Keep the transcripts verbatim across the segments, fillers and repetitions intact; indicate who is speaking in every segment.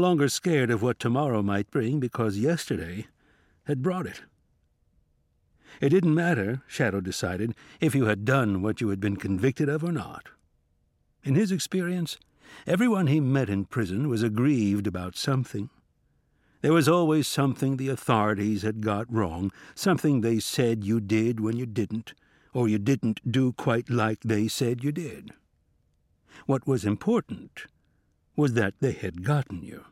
Speaker 1: longer scared of what tomorrow might bring because yesterday had brought it. It didn't matter, Shadow decided, if you had done what you had been convicted of or not. In his experience, everyone he met in prison was aggrieved about something. There was always something the authorities had got wrong, something they said you did when you didn't, or you didn't do quite like they said you did. What was important was that they had gotten you.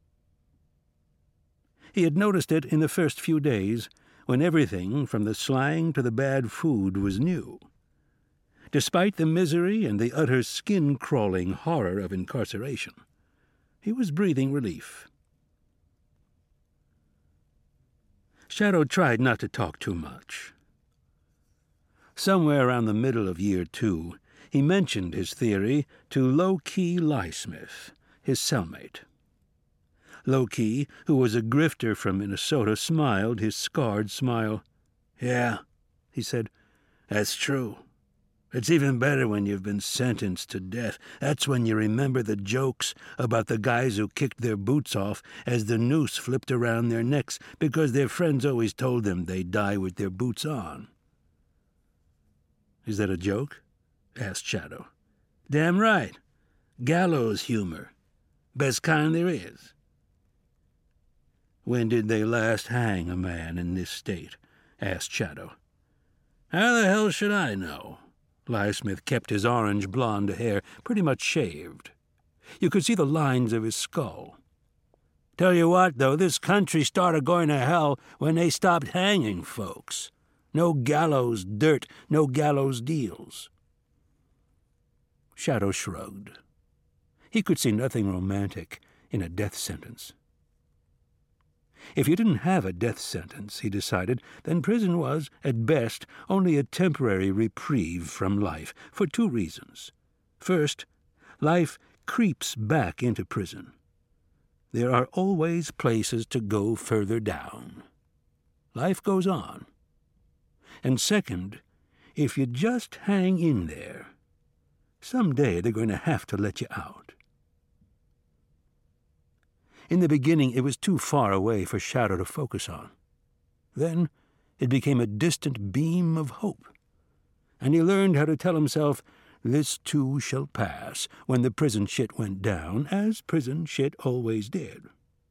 Speaker 1: He had noticed it in the first few days, when everything, from the slang to the bad food, was new. Despite the misery and the utter skin-crawling horror of incarceration, he was breathing relief. Shadow tried not to talk too much. Somewhere around the middle of year two, he mentioned his theory to Low-Key Lysmith, his cellmate. Low-Key, who was a grifter from Minnesota, smiled his scarred smile. "Yeah," he said, "that's true. It's even better when you've been sentenced to death. That's when you remember the jokes about the guys who kicked their boots off as the noose flipped around their necks because their friends always told them they'd die with their boots on." "Is that a joke?" asked Shadow. "Damn right. Gallows humor. Best kind there is." "When did they last hang a man in this state?" asked Shadow. "How the hell should I know?" Lysmith kept his orange-blonde hair pretty much shaved. You could see the lines of his skull. "Tell you what, though, this country started going to hell when they stopped hanging folks. No gallows dirt, no gallows deals." Shadow shrugged. He could see nothing romantic in a death sentence. If you didn't have a death sentence, he decided, then prison was, at best, only a temporary reprieve from life, for two reasons. First, life creeps back into prison. There are always places to go further down. Life goes on. And second, if you just hang in there, someday they're going to have to let you out. In the beginning, it was too far away for Shadow to focus on. Then it became a distant beam of hope, and he learned how to tell himself, this too shall pass, when the prison shit went down, as prison shit always did.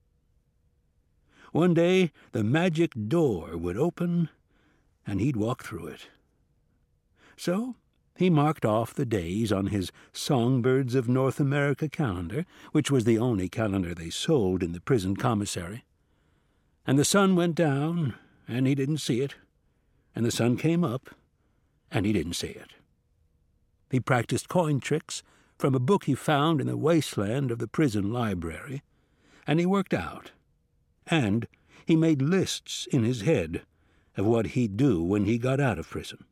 Speaker 1: One day, the magic door would open, and he'd walk through it. So he marked off the days on his Songbirds of North America calendar, which was the only calendar they sold in the prison commissary. And the sun went down, and he didn't see it. And the sun came up, and he didn't see it. He practiced coin tricks from a book he found in the wasteland of the prison library, and he worked out. And he made lists in his head of what he'd do when he got out of prison.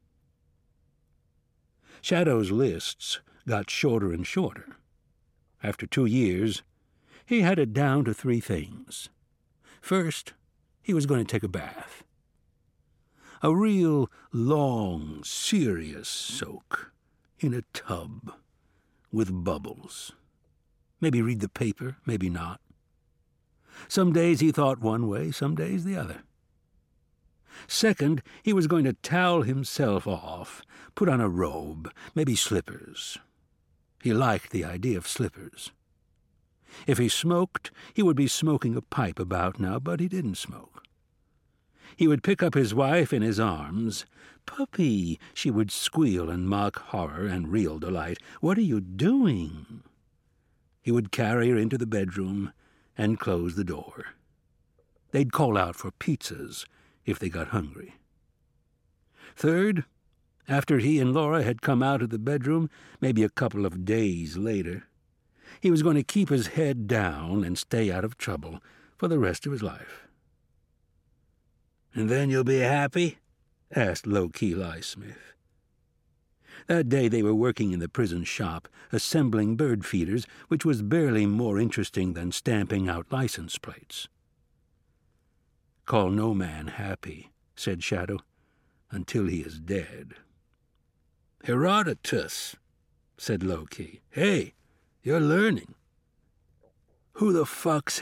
Speaker 1: Shadow's lists got shorter and shorter. After two years, he had it down to three things. First, he was going to take a bath. A real long, serious soak in a tub with bubbles. Maybe read the paper, maybe not. Some days he thought one way, some days the other. Second, he was going to towel himself off, put on a robe, maybe slippers. He liked the idea of slippers. If he smoked, he would be smoking a pipe about now, but he didn't smoke. He would pick up his wife in his arms. "Puppy," she would squeal in mock horror and real delight. "What are you doing?" He would carry her into the bedroom and close the door. They'd call out for pizzas if they got hungry. Third, after he and Laura had come out of the bedroom, maybe a couple of days later, he was going to keep his head down and stay out of trouble for the rest of his life. "And then you'll be happy?" asked Low-Key Lysmith. That day they were working in the prison shop, assembling bird feeders, which was barely more interesting than stamping out license plates. "Call no man happy," said Shadow, "until he is dead." "Herodotus," said Low-Key. "Hey, you're learning." "Who the fuck's